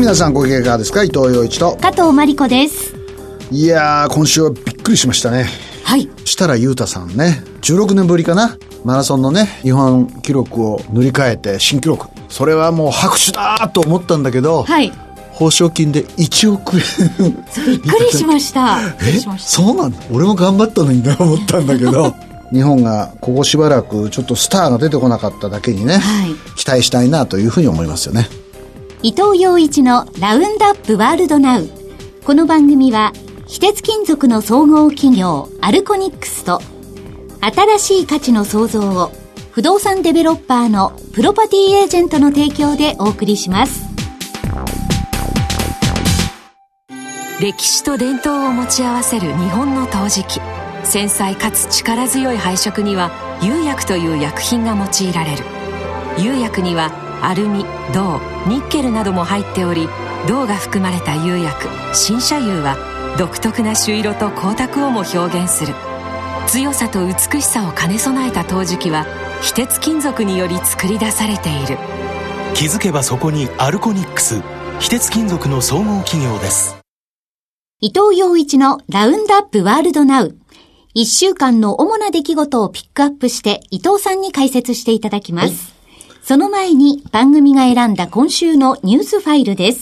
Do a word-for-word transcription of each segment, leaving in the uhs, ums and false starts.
皆さんご機嫌いかがですか。伊藤洋一と加藤真理子です。 いやー今週はびっくりしましたね。 はい。 設楽悠太さんね、じゅうろくねんぶりかな、マラソンのね日本記録を塗り替えて新記録。それはもう拍手だと思ったんだけど、 はい、 報奨金でいちおくえんびっくりしましたえそうなんだ。俺も頑張ったのにな思ったんだけど日本がここしばらくちょっとスターが出てこなかっただけにね、はい、期待したいなというふうに思いますよね。 伊藤洋一のラウンドアップワールドナウ。この番組は非鉄金属の総合企業アルコニックスと新しい価値の創造を不動産デベロッパーのプロパティエージェントの提供でお送りします。 歴史と伝統を持ち合わせる日本の陶磁器。繊細かつ力強い配色には釉薬という薬品が用いられる。釉薬にはアルミ、銅、ニッケルなども入っており、銅が含まれた釉薬新車釉は独特な朱色と光沢をも表現する。強さと美しさを兼ね備えた陶磁器は非鉄金属により作り出されている。 気づけばそこにアルコニックス、非鉄金属の総合企業です。 伊藤洋一のラウンドアップワールドナウ。一週間の主な出来事をピックアップして伊藤さんに解説していただきます。はい、その前に番組が選んだ今週のニュースファイルです。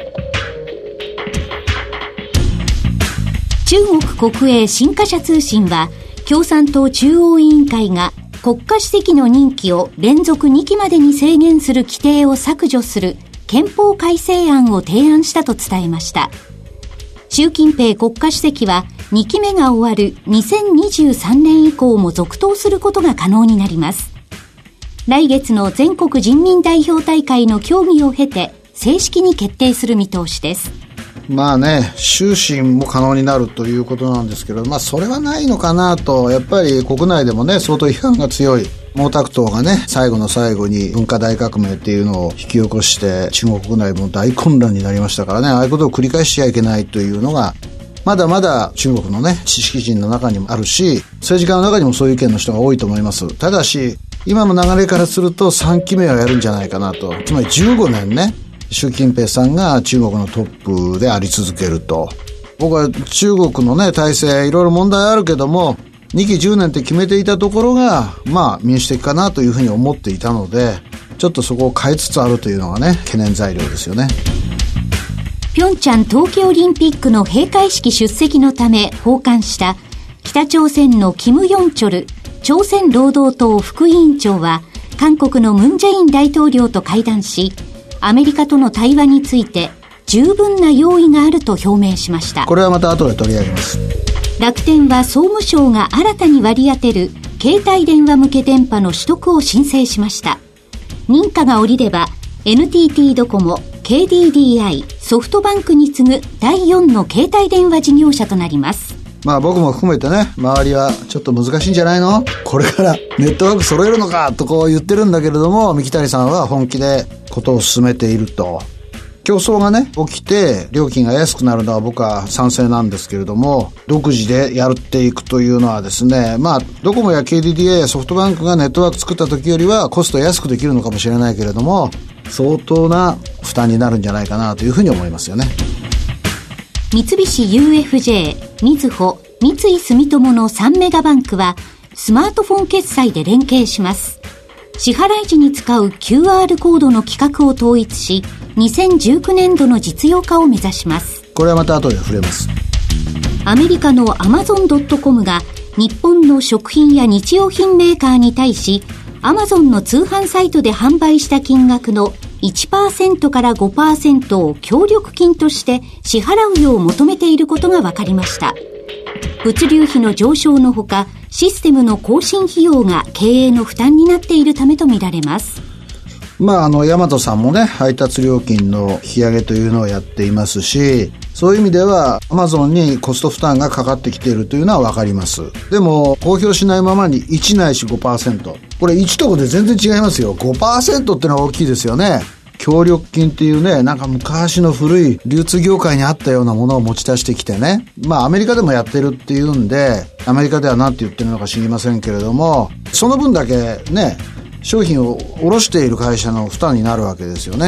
中国国営新華社通信は、共産党中央委員会が国家主席の任期を連続にきまでに制限する規定を削除する憲法改正案を提案したと伝えました。習近平国家主席はにきめが終わるにせんにじゅうさんねん以降も続投することが可能になります。来月の全国人民代表大会の協議を経て正式に決定する見通しです。 まあね、終身も可能になるということなんですけど、まあそれはないのかなと。やっぱり国内でもね相当批判が強い毛沢東がね最後の最後に文化大革命っていうのを引き起こして中国国内も大混乱になりましたからね、ああいうことを繰り返しちゃいけないというのがまだまだ中国のね知識人の中にもあるし、政治家の中にもそういう意見の人が多いと思います。ただし今の流れからするとさんきめはやるんじゃないかなと。つまりじゅうごねんね、習近平さんが中国のトップであり続けると。僕は中国のね体制いろいろ問題あるけどもにきじゅうねんって決めていたところがまあ民主的かなというふうに思っていたので、ちょっとそこを変えつつあるというのがね懸念材料ですよね。 平昌冬季オリンピックの閉会式出席のため訪韓した北朝鮮のキム・ヨンチョル朝鮮労働党副委員長は韓国のムン・ジェイン大統領と会談し、アメリカとの対話について十分な用意があると表明しました。 これはまた後で取り上げます。 楽天は総務省が新たに割り当てる携帯電話向け電波の取得を申請しました。認可が下りれば エヌティーティー ドコモ、ケーディーディーアイ、ソフトバンクに次ぐだいよんの携帯電話事業者となります。 まあ僕も含めてね、周りはちょっと難しいんじゃないの、これからネットワーク揃えるのかとこう言ってるんだけれども、三木谷さんは本気でことを進めていると。競争がね起きて料金が安くなるのは僕は賛成なんですけれども、独自でやっていくというのはですね、まあドコモや ケーディーディーアイ やソフトバンクがネットワーク作った時よりはコスト安くできるのかもしれないけれども、相当な負担になるんじゃないかなというふうに思いますよね。 三菱 ユーエフジェー、みずほ、三井住友のさんメガバンクはスマートフォン決済で連携します。支払い時に使う キューアール コードの規格を統一し、にせんじゅうきゅうねんどの実用化を目指します。 これはまた後で触れます。 アメリカの アマゾンドットコム が日本の食品や日用品メーカーに対し、アマゾンの通販サイトで販売した金額の いちパーセント から ごパーセント を協力金として支払うよう求めていることが分かりました。物流費の上昇のほか、システムの更新費用が経営の負担になっているためとみられます。 まああの大和さんもね配達料金の引き上げというのをやっていますし、そういう意味ではアマゾンにコスト負担がかかってきているというのは分かります。でも公表しないままにいちないし ごパーセント、 これいちとこで全然違いますよ。 ごパーセント ってのは大きいですよね。協力金っていうね、なんか昔の古い流通業界にあったようなものを持ち出してきてね、まあアメリカでもやってるっていうんで、アメリカでは何て言ってるのか知りませんけれども、その分だけね商品を卸している会社の負担になるわけですよね。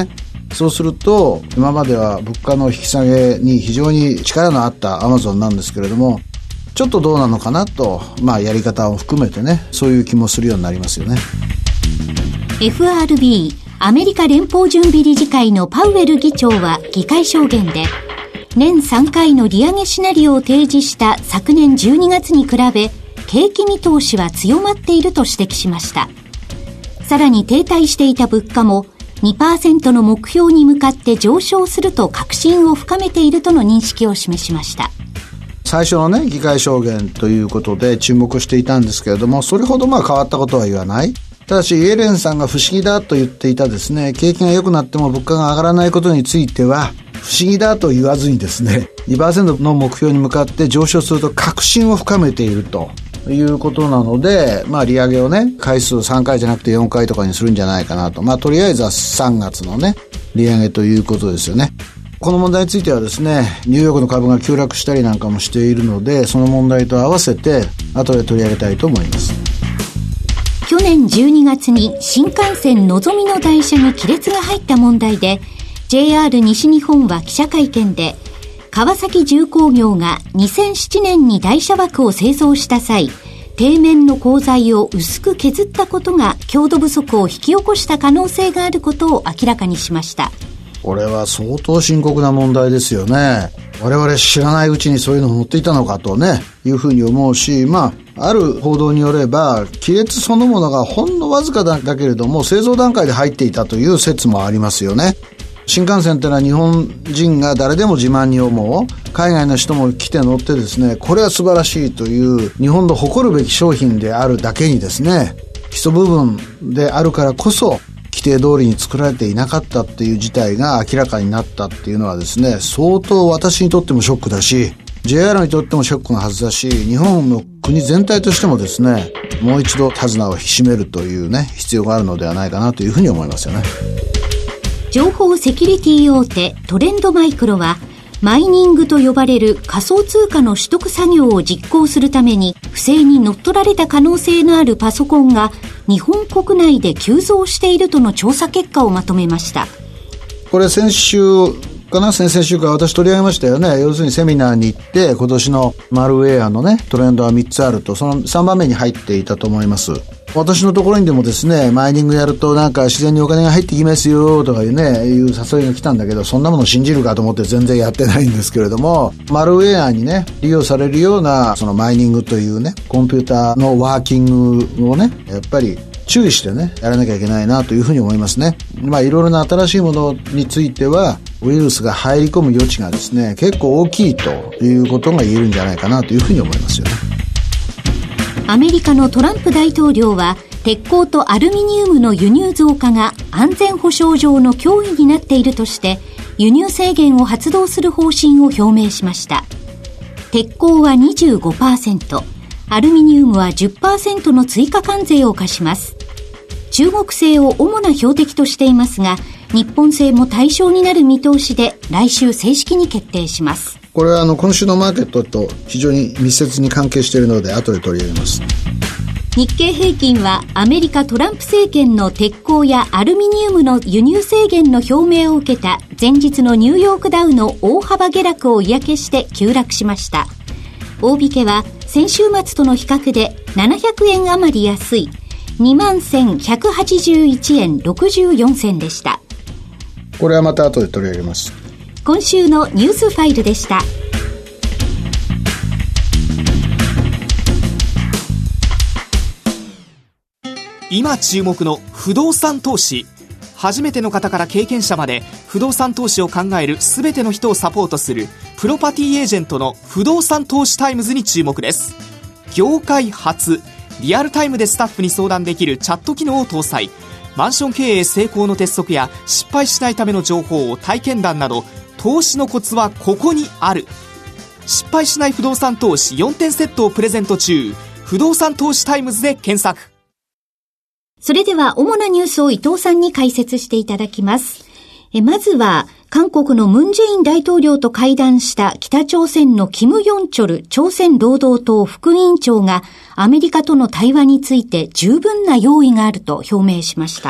そうすると今までは物価の引き下げに非常に力のあったアマゾンなんですけれども、ちょっとどうなのかなと、まあやり方を含めてね、そういう気もするようになりますよね。 エフアールビー アメリカ連邦準備理事会のパウエル議長は議会証言で、年さんかいの利上げシナリオを提示した昨年じゅうにがつに比べ、景気見通しは強まっていると指摘しました。さらに停滞していた物価も にパーセント の目標に向かって上昇すると確信を深めているとの認識を示しました。 最初のね、議会証言ということで注目していたんですけれども、それほどまあ変わったことは言わない。ただしイエレンさんが不思議だと言っていたですね、景気が良くなっても物価が上がらないことについては不思議だと言わずにですね、にパーセント の目標に向かって上昇すると確信を深めているということなので、まあ利上げをね、回数さんかいじゃなくてよんかいとかにするんじゃないかなと。まあとりあえずはさんがつのね、利上げということですよね。この問題についてはですね、ニューヨークの株が急落したりなんかもしているので、その問題と合わせて後で取り上げたいと思います。 去年じゅうにがつに新幹線のぞみの台車に亀裂が入った問題で、 ジェイアール 西日本は記者会見で、川崎重工業がにせんななねんに台車枠を製造した際、底面の鋼材を薄く削ったことが強度不足を引き起こした可能性があることを明らかにしました。 これは相当深刻な問題ですよね。我々知らないうちにそういうのを持っていたのかとね、いうふうに思うし、まあ、ある報道によれば、亀裂そのものがほんのわずかだけれども、製造段階で入っていたという説もありますよね。新幹線ってのは日本人が誰でも自慢に思う、海外の人も来て乗ってですね、これは素晴らしいという日本の誇るべき商品であるだけにですね、基礎部分であるからこそ規定通りに作られていなかったっていう事態が明らかになったっていうのはですね、相当私にとってもショックだし、 ジェイアール にとってもショックなはずだし、日本の国全体としてもですね、もう一度手綱を引き締めるというね、必要があるのではないかなというふうに思いますよね。 情報セキュリティ大手トレンドマイクロは、マイニングと呼ばれる仮想通貨の取得作業を実行するために不正に乗っ取られた可能性のあるパソコンが日本国内で急増しているとの調査結果をまとめました。 これ先週かな、先々週から私取り上げましたよね。要するにセミナーに行って、今年のマルウェアのね、トレンドはみっつあると、そのさんばんめに入っていたと思います。私のところにでもですね、マイニングやるとなんか自然にお金が入ってきますよとかいうね、いう誘いが来たんだけど、そんなもの信じるかと思って全然やってないんですけれども、マルウェアにね、利用されるようなそのマイニングというね、コンピューターのワーキングをね、やっぱり注意してね、やらなきゃいけないなというふうに思いますね。まあいろいろな新しいものについては、ウイルスが入り込む余地がですね、結構大きいということが言えるんじゃないかなというふうに思いますよね。 アメリカのトランプ大統領は、鉄鋼とアルミニウムの輸入増加が安全保障上の脅威になっているとして、輸入制限を発動する方針を表明しました。鉄鋼は にじゅうごパーセント、アルミニウムは じゅっパーセント の追加関税を課します。中国製を主な標的としていますが、日本製も対象になる見通しで、来週正式に決定します。 これはあの今週のマーケットと非常に密接に関係しているので、後で取り上げます。 日経平均はアメリカトランプ政権の鉄鋼やアルミニウムの輸入制限の表明を受けた前日のニューヨークダウの大幅下落を嫌気して急落しました。大引けは先週末との比較でななひゃくえん余り安い にまんせんひゃくはちじゅういちえんろくじゅうよんせんでした。 これはまた後で取り上げます。 今週のニュースファイルでした。 今注目の不動産投資。初めての方から経験者まで不動産投資を考える全ての人をサポートするプロパティエージェントの不動産投資タイムズに注目です。業界初、リアルタイムでスタッフに相談できるチャット機能を搭載。マンション経営成功の鉄則や失敗しないための情報を体験談など、投資のコツはここにある。失敗しない不動産投資よんてんセットをプレゼント中。不動産投資タイムズで検索。 それでは主なニュースを伊藤さんに解説していただきます。えまずは韓国のムン・ジェイン大統領と会談した北朝鮮のキム・ヨンチョル朝鮮労働党副委員長がアメリカとの対話について十分な用意があると表明しました。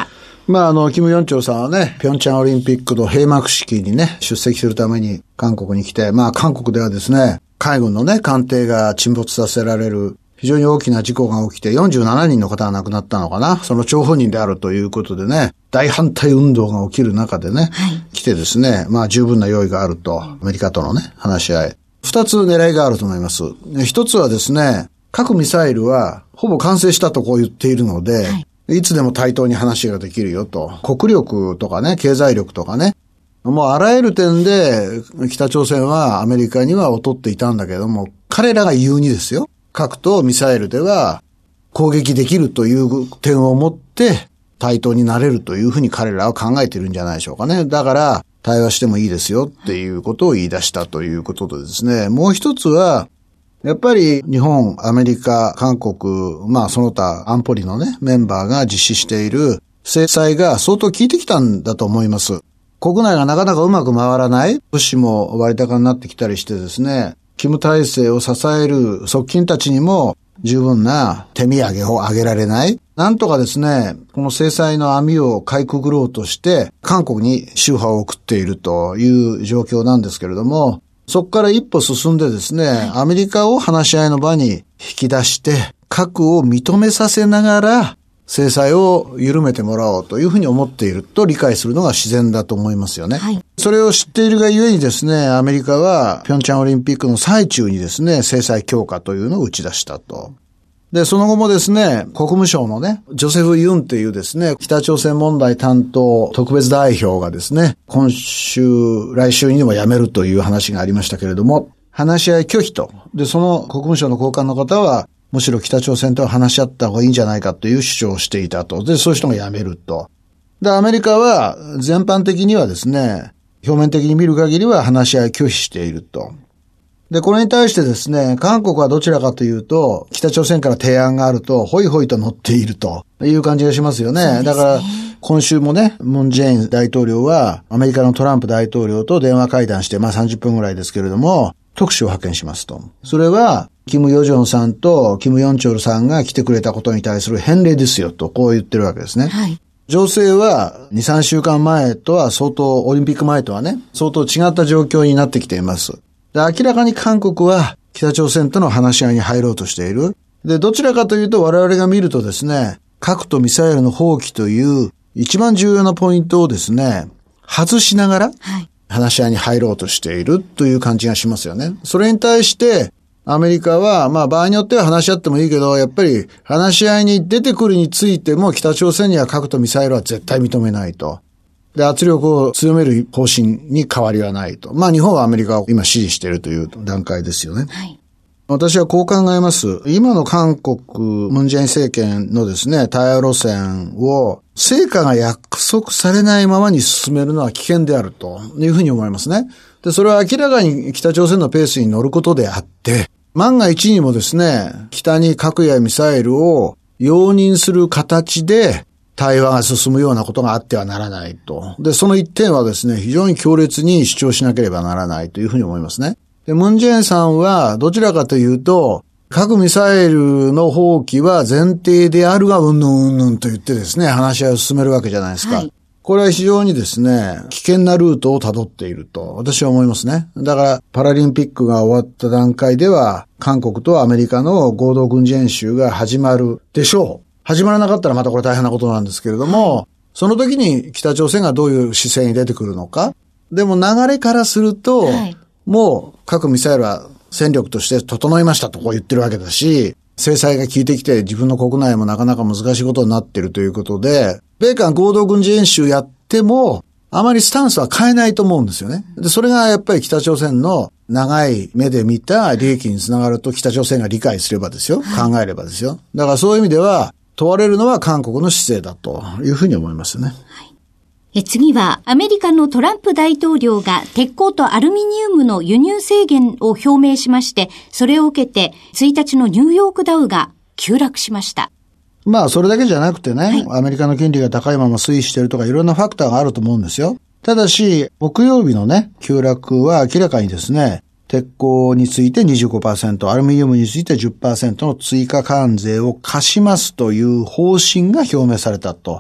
まあ、あの、キム・ヨンチョルさんはね、平昌オリンピックの閉幕式にね、出席するために韓国に来て、まあ、韓国ではですね、海軍のね、艦艇が沈没させられる、非常に大きな事故が起きて、よんじゅうななにんの方が亡くなったのかな。その張本人であるということでね、大反対運動が起きる中でね、はい、来てですね、まあ、十分な用意があると、アメリカとのね、話し合い。二つ狙いがあると思います。一つはですね、核ミサイルは、ほぼ完成したとこう言っているので、はいいつでも対等に話ができるよと。国力とかね、経済力とかね。もうあらゆる点で北朝鮮はアメリカには劣っていたんだけども、彼らが言うにですよ。核とミサイルでは攻撃できるという点をもって対等になれるというふうに彼らは考えているんじゃないでしょうかね。だから対話してもいいですよっていうことを言い出したということでですね。もう一つは、やっぱり日本、アメリカ、韓国、まあその他安保理のね、メンバーが実施している制裁が相当効いてきたんだと思います。国内がなかなかうまく回らない、物資も割高になってきたりしてですね、キム体制を支える側近たちにも十分な手土産をあげられない。なんとかですね、この制裁の網をかいくぐろうとして、韓国に秋波を送っているという状況なんですけれども、そこから一歩進んでですね、はい、アメリカを話し合いの場に引き出して、核を認めさせながら、制裁を緩めてもらおうというふうに思っていると理解するのが自然だと思いますよね。はい、それを知っているがゆえにですね、アメリカは平昌オリンピックの最中にですね、制裁強化というのを打ち出したと。で、その後もですね、国務省のね、ジョセフ・ユンっていうですね、北朝鮮問題担当特別代表がですね、今週、来週にでも辞めるという話がありましたけれども、話し合い拒否と。で、その国務省の高官の方は、むしろ北朝鮮とは話し合った方がいいんじゃないかという主張をしていたと。で、そういう人が辞めると。で、アメリカは全般的にはですね、表面的に見る限りは話し合い拒否していると。で、これに対してですね、韓国はどちらかというと、北朝鮮から提案があると、ホイホイと乗っているという感じがしますよね。そうですね。だから、今週もね、ムン・ジェイン大統領は、アメリカのトランプ大統領と電話会談して、まあさんじゅっぷんぐらいですけれども、特使を派遣しますと。それは、キム・ヨジョンさんとキム・ヨンチョルさんが来てくれたことに対する返礼ですよと、こう言ってるわけですね。はい。情勢はに、さんしゅうかんまえとは相当、オリンピック前とはね、相当違った状況になってきています。で、明らかに韓国は北朝鮮との話し合いに入ろうとしている。で、どちらかというと我々が見るとですね、核とミサイルの放棄という一番重要なポイントをですね、外しながら話し合いに入ろうとしているという感じがしますよね。それに対してアメリカは、まあ場合によっては話し合ってもいいけど、やっぱり話し合いに出てくるについても北朝鮮には核とミサイルは絶対認めないと。で、圧力を強める方針に変わりはないと。まあ日本はアメリカを今支持しているという段階ですよね。はい。私はこう考えます。今の韓国、ムン・ジェイン政権のですね、対話路線を成果が約束されないままに進めるのは危険であるというふうに思いますね。で、それは明らかに北朝鮮のペースに乗ることであって、万が一にもですね、北に核やミサイルを容認する形で対話が進むようなことがあってはならないと。で、その一点はですね、非常に強烈に主張しなければならないというふうに思いますね。で、ムン・ジェインさんはどちらかというと、核ミサイルの放棄は前提であるがうんぬんうんぬんと言ってですね、話し合いを進めるわけじゃないですか。はい、これは非常にですね、危険なルートを辿っていると私は思いますね。だからパラリンピックが終わった段階では、韓国とアメリカの合同軍事演習が始まるでしょう。始まらなかったらまたこれ大変なことなんですけれども、はい、その時に北朝鮮がどういう姿勢に出てくるのか。でも流れからすると、はい、もう核ミサイルは戦力として整いましたとこう言ってるわけだし、制裁が効いてきて自分の国内もなかなか難しいことになっているということで、米韓合同軍事演習やっても、あまりスタンスは変えないと思うんですよね。で、それがやっぱり北朝鮮の長い目で見た利益につながると北朝鮮が理解すればですよ。考えればですよ。だからそういう意味では、問われるのは韓国の姿勢だというふうに思いますよね。はい、 え次はアメリカのトランプ大統領が鉄鋼とアルミニウムの輸入制限を表明しまして、それを受けてついたちのニューヨークダウが急落しました。 まあそれだけじゃなくてね、はい、アメリカの金利が高いまま推移しているとかいろんなファクターがあると思うんですよ。ただし木曜日のね急落は明らかにですね、鉄鋼について にじゅうごパーセント、アルミニウムについて じゅっパーセント の追加関税を課しますという方針が表明されたと。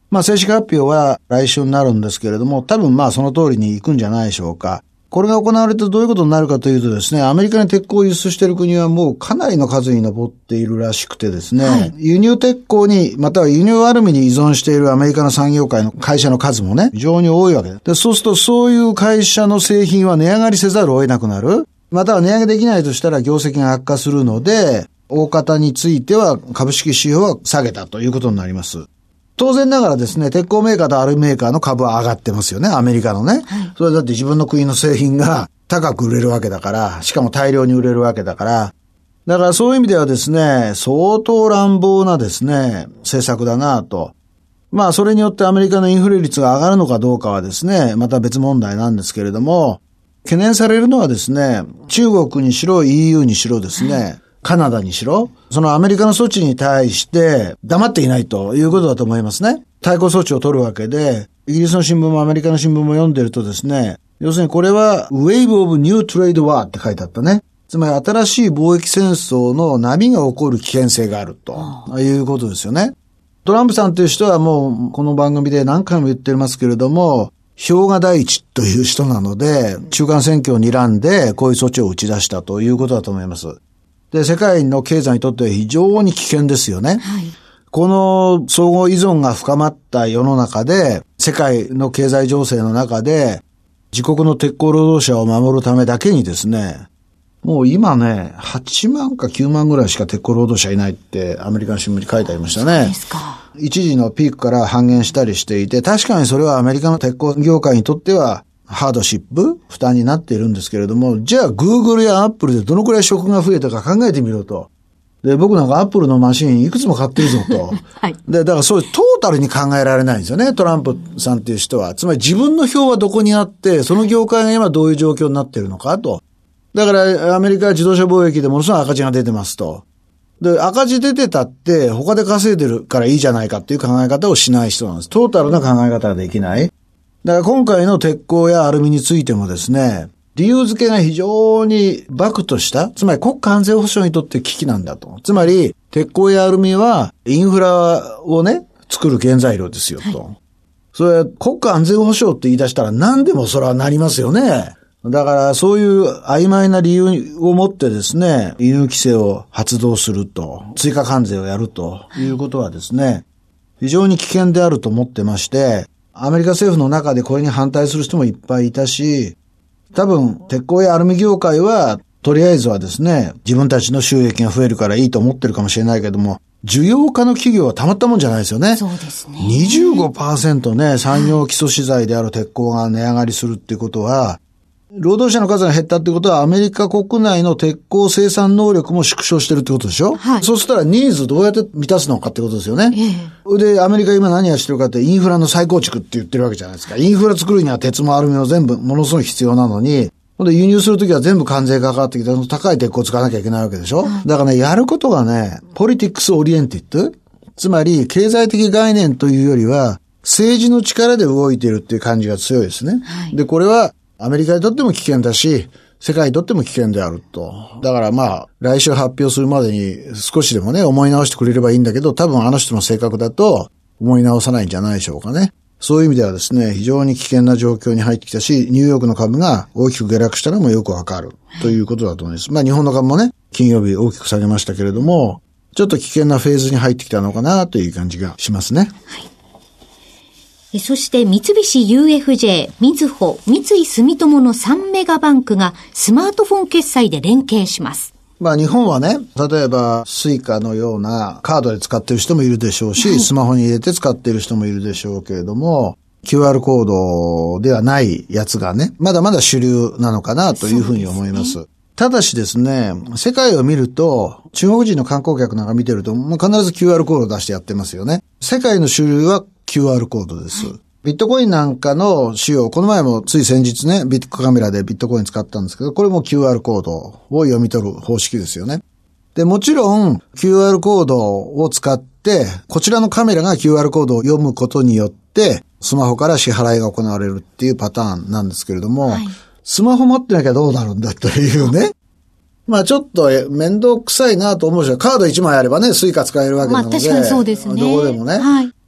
まあ正式発表は来週になるんですけれども、多分まあその通りに行くんじゃないでしょうか。これが行われてどういうことになるかというとですね、アメリカに鉄鋼を輸出している国はもうかなりの数に上っているらしくてですね、はい、輸入鉄鋼にまたは輸入アルミに依存しているアメリカの産業界の会社の数もね、非常に多いわけです。で、そうするとそういう会社の製品は値上がりせざるを得なくなる。または値上げできないとしたら業績が悪化するので、大方については株式指標は下げたということになります。当然ながらですね、鉄鋼メーカーとアルミメーカーの株は上がってますよね、アメリカのね。はい、それだって自分の国の製品が高く売れるわけだから、しかも大量に売れるわけだから、だからそういう意味ではですね、相当乱暴なですね、政策だなと。まあそれによってアメリカのインフレ率が上がるのかどうかはですね、また別問題なんですけれども、懸念されるのはですね、中国にしろ イーユー にしろですね、はい、カナダにしろ、そのアメリカの措置に対して黙っていないということだと思いますね。対抗措置を取るわけで、イギリスの新聞もアメリカの新聞も読んでるとですね、要するにこれは Wave of New Trade War って書いてあったね。つまり新しい貿易戦争の波が起こる危険性があるということですよね。トランプさんという人はもうこの番組で何回も言ってますけれども、票が第一という人なので、中間選挙を睨んでこういう措置を打ち出したということだと思います。で、世界の経済にとっては非常に危険ですよね。はい、この相互依存が深まった世の中で、世界の経済情勢の中で、自国の鉄鋼労働者を守るためだけにですね、もう今ね、はちまんかきゅうまんぐらいしか鉄鋼労働者いないってアメリカの新聞に書いてありましたね。そうですか。一時のピークから半減したりしていて、確かにそれはアメリカの鉄鋼業界にとってはハードシップ負担になっているんですけれども、じゃあ Google や Apple でどのくらい職が増えたか考えてみろと。で、僕なんか Apple のマシンいくつも買ってるぞと。はい。で、だからそういうトータルに考えられないんですよね、トランプさんっていう人は。つまり自分の票はどこにあって、その業界が今どういう状況になっているのかと。だからアメリカは自動車貿易でものすごい赤字が出てますと。で、赤字出てたって他で稼いでるからいいじゃないかっていう考え方をしない人なんです。トータルな考え方ができない。だから今回の鉄鋼やアルミについてもですね、理由付けが非常にバクとした、つまり国家安全保障にとって危機なんだと。つまり、鉄鋼やアルミはインフラをね、作る原材料ですよと。はい、それ国家安全保障って言い出したら何でもそれはなりますよね。だからそういう曖昧な理由をもってですね、輸入規制を発動すると、追加関税をやるということはですね、非常に危険であると思ってまして、アメリカ政府の中でこれに反対する人もいっぱいいたし、多分鉄鋼やアルミ業界はとりあえずはですね、自分たちの収益が増えるからいいと思ってるかもしれないけども、需要家の企業はたまったもんじゃないですよね。 そうですね。 にじゅうごパーセント ね、産業基礎資材である鉄鋼が値上がりするっていうことは、労働者の数が減ったってことはアメリカ国内の鉄鋼生産能力も縮小してるってことでしょ。はい。そうしたらニーズどうやって満たすのかってことですよね。ええ。で、アメリカ今何をしてるかってインフラの再構築って言ってるわけじゃないですか。インフラ作るには鉄もアルミも全部ものすごい必要なのに、ほんで輸入するときは全部関税がかかってきて、高い鉄鋼を使わなきゃいけないわけでしょ。はい、だからね、やることがね、ポリティックスオリエンティッド、つまり経済的概念というよりは、政治の力で動いているっていう感じが強いですね。はい、で、これは、アメリカにとっても危険だし、世界にとっても危険であると。だからまあ、来週発表するまでに少しでもね、思い直してくれればいいんだけど、多分あの人の性格だと思い直さないんじゃないでしょうかね。そういう意味ではですね、非常に危険な状況に入ってきたし、ニューヨークの株が大きく下落したのもよくわかるということだと思います。まあ日本の株もね、金曜日大きく下げましたけれども、ちょっと危険なフェーズに入ってきたのかなという感じがしますね。はい。 そして三菱 ユーエフジェー、みずほ、三井住友のさんメガバンクがスマートフォン決済で連携します。 まあ日本はね、例えばスイカのようなカードで使っている人もいるでしょうし、はい、スマホに入れて使っている人もいるでしょうけれども、キューアール コードではないやつがね、まだまだ主流なのかなというふうに思います。そうですね。ただしですね、世界を見ると、中国人の観光客なんか見てると、もう必ず キューアール コードを出してやってますよね。世界の主流はキューアール コードです。はい、ビットコインなんかの仕様、この前もつい先日ね、ビットカメラでビットコイン使ったんですけど、これも キューアール コードを読み取る方式ですよね。で、もちろん キューアール コードを使って、こちらのカメラが キューアール コードを読むことによって、スマホから支払いが行われるっていうパターンなんですけれども、はい、スマホ持ってなきゃどうなるんだというね。まあちょっと面倒くさいなと思うし、カードいちまいあればね、スイカ使えるわけなので、 まあ確かにそうですね。 どこでもね。はい。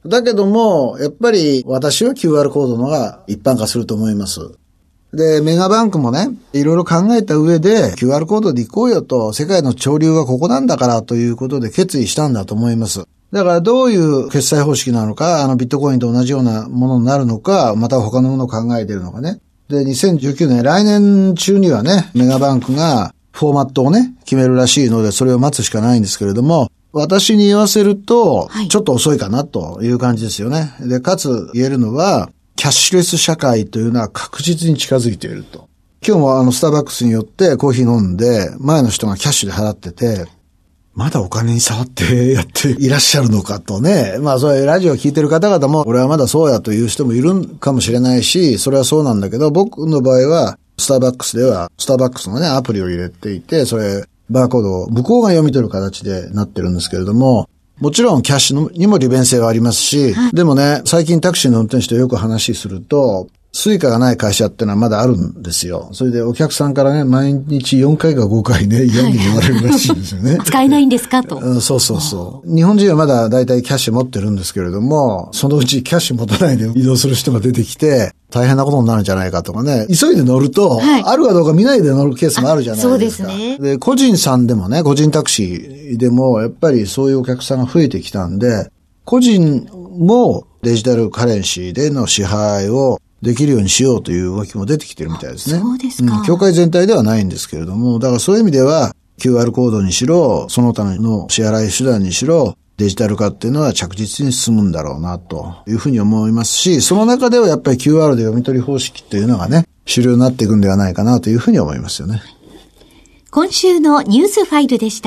だけども、やっぱり私は キューアール コードの方が一般化すると思います。で、メガバンクもね、いろいろ考えた上で キューアール コードで行こうよと、世界の潮流はここなんだからということで決意したんだと思います。だからどういう決済方式なのか、あのビットコインと同じようなものになるのか、また他のものを考えているのかね。で、にせんじゅうきゅうねん、来年中にはね、メガバンクがフォーマットをね、決めるらしいので、それを待つしかないんですけれども、私に言わせると、ちょっと遅いかなという感じですよね。で、かつ言えるのは、キャッシュレス社会というのは確実に近づいていると。今日もあの、スターバックスによってコーヒー飲んで、前の人がキャッシュで払ってて、まだお金に触ってやっていらっしゃるのかとね。まあ、それラジオを聞いてる方々も、俺はまだそうやという人もいるかもしれないし、それはそうなんだけど、僕の場合は、スターバックスでは、スターバックスのね、アプリを入れていて、それ、バーコードを向こうが読み取る形でなってるんですけれども、もちろんキャッシュにも利便性はありますし、はい、でもね、最近タクシーの運転手とよく話すると、スイカがない会社ってのはまだあるんですよ。それでお客さんからね、毎日よんかいかごかいね、嫌に言われるらしいんですよね。 使えないんですかと、 うん。そうそうそう。日本人はまだだいたいキャッシュ持ってるんですけれども、そのうちキャッシュ持たないで移動する人が出てきて、大変なことになるんじゃないかとかね。急いで乗ると、はい、あるかどうか見ないで乗るケースもあるじゃないですか。 そうですね。 で、個人さんでもね、個人タクシーでも、やっぱりそういうお客さんが増えてきたんで、個人もデジタルカレンシーでの支払いをできるようにしようという動きも出てきてるみたいですね。 そうですか。 うん、協会全体ではないんですけれども、だからそういう意味では キューアール コードにしろ、その他の支払い手段にしろ、デジタル化っていうのは着実に進むんだろうなというふうに思いますし、その中ではやっぱり キューアール で読み取り方式っていうのがね、主流になっていくんではないかなというふうに思いますよね。 今週のニュースファイルでした。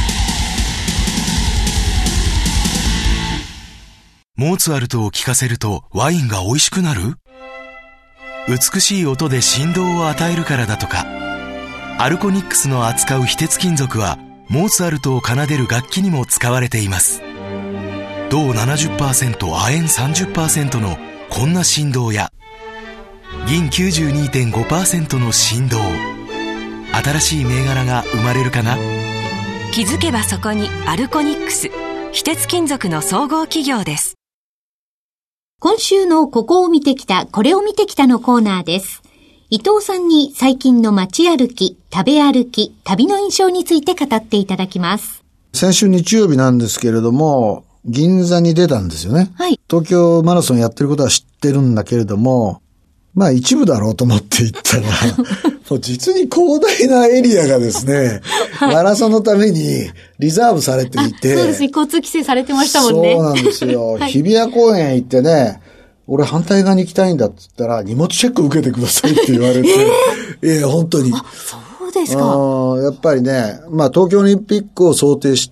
モーツァルトを聴かせるとワインが美味しくなる？美しい音で振動を与えるからだとか。アルコニックスの扱う非鉄金属はモーツァルトを奏でる楽器にも使われています。銅 ななじゅっパーセント、亜鉛 さんじゅっパーセント のこんな振動や銀 きゅうじゅうにてんごパーセント の振動、新しい銘柄が生まれるかな。 気づけばそこにアルコニックス、非鉄金属の総合企業です。 今週のここを見てきた、これを見てきたのコーナーです。伊藤さんに最近の街歩き、食べ歩き、旅の印象について語っていただきます。 先週日曜日なんですけれども、銀座に出たんですよね。 はい。 東京マラソンやってることは知ってるんだけれども、まあ一部だろうと思って行ったら、もう実に広大なエリアがですね、はい、マラソンのためにリザーブされていて。 そうですね、交通規制されてましたもんね。 そうなんですよ。 はい、 日比谷公園行ってね、俺反対側に行きたいんだって言ったら、荷物チェック受けてくださいって言われて、えー、いや、本当に。 あ、そうですか。 やっぱりね、まあ東京オリンピックを想定して、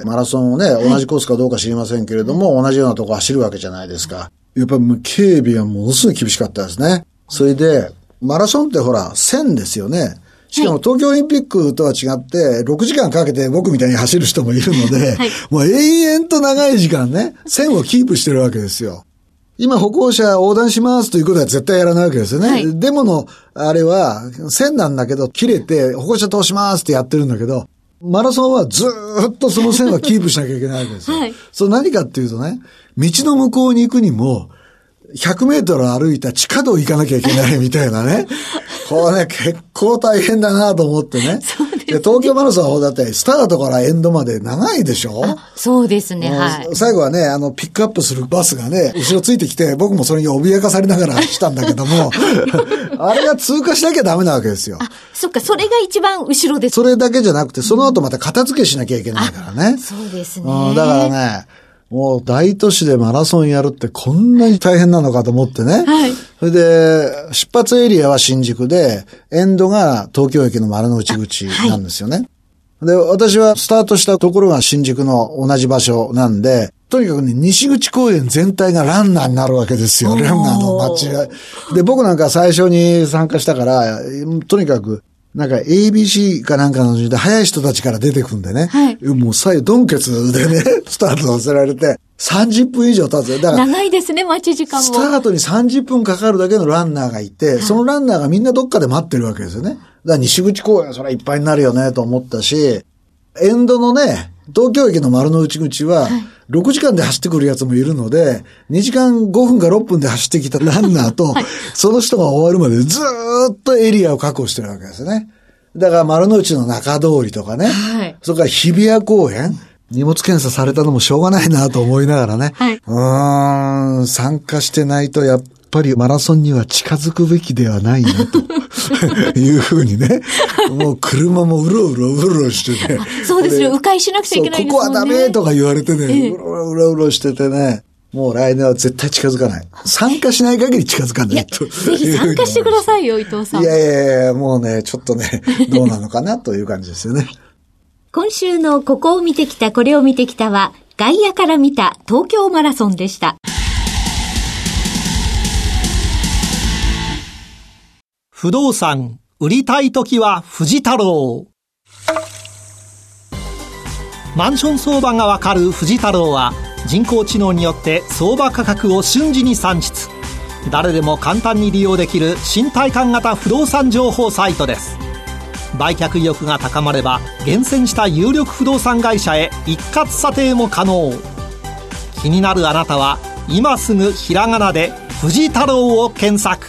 マラソンをね、同じコースかどうか知りませんけれども、はい、同じようなとこ走るわけじゃないですか。やっぱり警備はものすごい厳しかったですね。それで、マラソンってほら、線ですよね。しかも東京オリンピックとは違って、ろくじかんかけて僕みたいに走る人もいるので、はい、もう永遠と長い時間ね、線をキープしてるわけですよ。今歩行者横断しますということは絶対やらないわけですよね。はい、デモのあれは線なんだけど切れて歩行者通しますってやってるんだけど、マラソンはずーっとその線はキープしなきゃいけないわけですよ。はい、そう何かっていうとね、道の向こうに行くにもひゃくメートル歩いた地下道行かなきゃいけないみたいなね。これね、結構大変だなと思ってね。 そうですね。 で、東京マラソンはだってスタートからエンドまで長いでしょ？ あ、そうですね、はい。 最後はね、あの、ピックアップするバスがね、後ろついてきて、僕もそれに脅かされながら走ったんだけども、あれが通過しなきゃダメなわけですよ。 あ、そっか、それが一番後ろです。 それだけじゃなくて、その後また片付けしなきゃいけないからね。 そうですね。 うん、だからね、もう大都市でマラソンやるってこんなに大変なのかと思ってね。 はい。 それで、出発エリアは新宿で、エンドが東京駅の丸の内口なんですよね。はい、で、私はスタートしたところが新宿の同じ場所なんで、とにかくね、西口公園全体がランナーになるわけですよ。ランナーの街。で、僕なんか最初に参加したから、とにかく、なんか エービーシー かなんかので早い人たちから出てくんでね。はい。もう最後、ドンケツでね、スタートさせられて、さんじゅっぷん以上経つ。だから。 長いですね、待ち時間も。 スタートにさんじゅっぷんかかるだけのランナーがいて、はい、そのランナーがみんなどっかで待ってるわけですよね。だから西口公園はそれはいっぱいになるよね、と思ったし、エンドのね、東京駅の丸の内口は、はい、 ろくじかんで走ってくるやつもいるので、にじかんごふんかろっぷんで走ってきたランナーと、はい、その人が終わるまでずーっとエリアを確保してるわけですね。だから丸の内の中通りとかね、はい、それから日比谷公園、荷物検査されたのもしょうがないなと思いながらね、はい、うーん、参加してないとやっぱりマラソンには近づくべきではないなというふうにね、もう車もうろうろうろしてね。 そうですよ、迂回しなくちゃいけないですもんね。 ここはダメとか言われてね、ええ、うろうろうろしててね、もう来年は絶対近づかない。参加しない限り近づかないと。 ぜひ参加してくださいよ、伊藤さん。 いやいやいや、もうね、ちょっとね、どうなのかなという感じですよね。 今週のここを見てきた、これを見てきたは、外野から見た東京マラソンでした。 不動産売りたいときは藤太郎。マンション相場がわかる藤太郎は人工知能によって相場価格を瞬時に算出。誰でも簡単に利用できる新体感型不動産情報サイトです。売却意欲が高まれば厳選した有力不動産会社へ一括査定も可能。気になるあなたは今すぐひらがなで藤太郎を検索。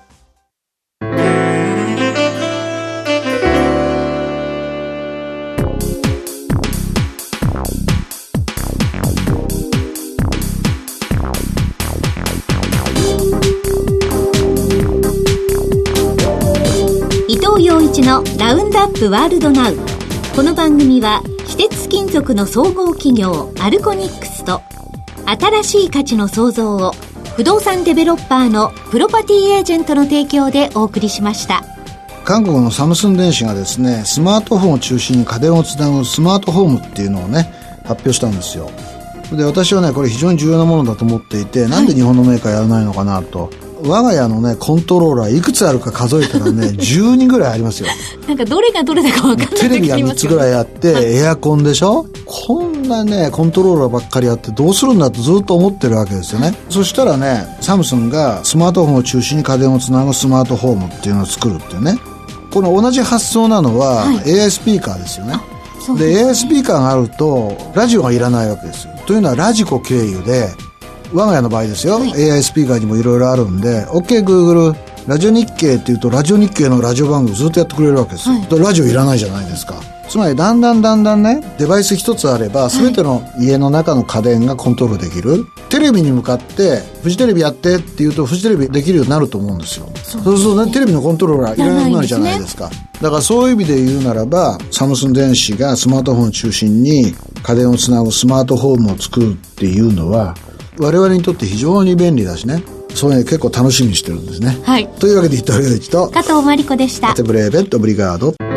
陽一のラウンドアップワールドナウ。この番組は非鉄金属の総合企業アルコニックスと新しい価値の創造を不動産デベロッパーのプロパティエージェントの提供でお送りしました。 韓国のサムスン電子がですね、スマートフォンを中心に家電をつなぐスマートホームっていうのをね発表したんですよ。で、私はねこれ非常に重要なものだと思っていて、なんで日本のメーカーやらないのかなと。我が家のねコントローラーいくつあるか数えたらねじゅうにぐらいありますよ。 なんかどれがどれだか分かんない。 テレビがみっつぐらいあって、はい、エアコンでしょ。こんなねコントローラーばっかりあってどうするんだとずっと思ってるわけですよね。そしたらねサムスンがスマートフォンを中心に家電をつなぐスマートホームっていうのを作るっていうね。この同じ発想なのは、はい、エーアイ スピーカーですよね。で, で エーアイ スピーカーがあるとラジオがいらないわけですよ。というのはラジコ経由で我が家の場合ですよ、はい、エーアイ スピーカーにもいろいろあるんで OK Google ラジオ日経っていうとラジオ日経のラジオ番組ずっとやってくれるわけですよ、はい、ラジオいらないじゃないですか。つまりだんだんだんだんねデバイス一つあれば全ての家の中の家電がコントロールできる、はい、テレビに向かってフジテレビやってって言うとフジテレビできるようになると思うんですよ。そうそうするとねテレビのコントローラーいらなくなるじゃないですか。ですね、だからそういう意味で言うならばサムスン電子がスマートフォンを中心に家電をつなぐスマートホームを作るっていうのは我々にとって非常に便利だしね、そういうの結構楽しみにしてるんですね。はい。というわけで伊藤洋一と加藤真理子でした。 アテブレーベットオブリガード。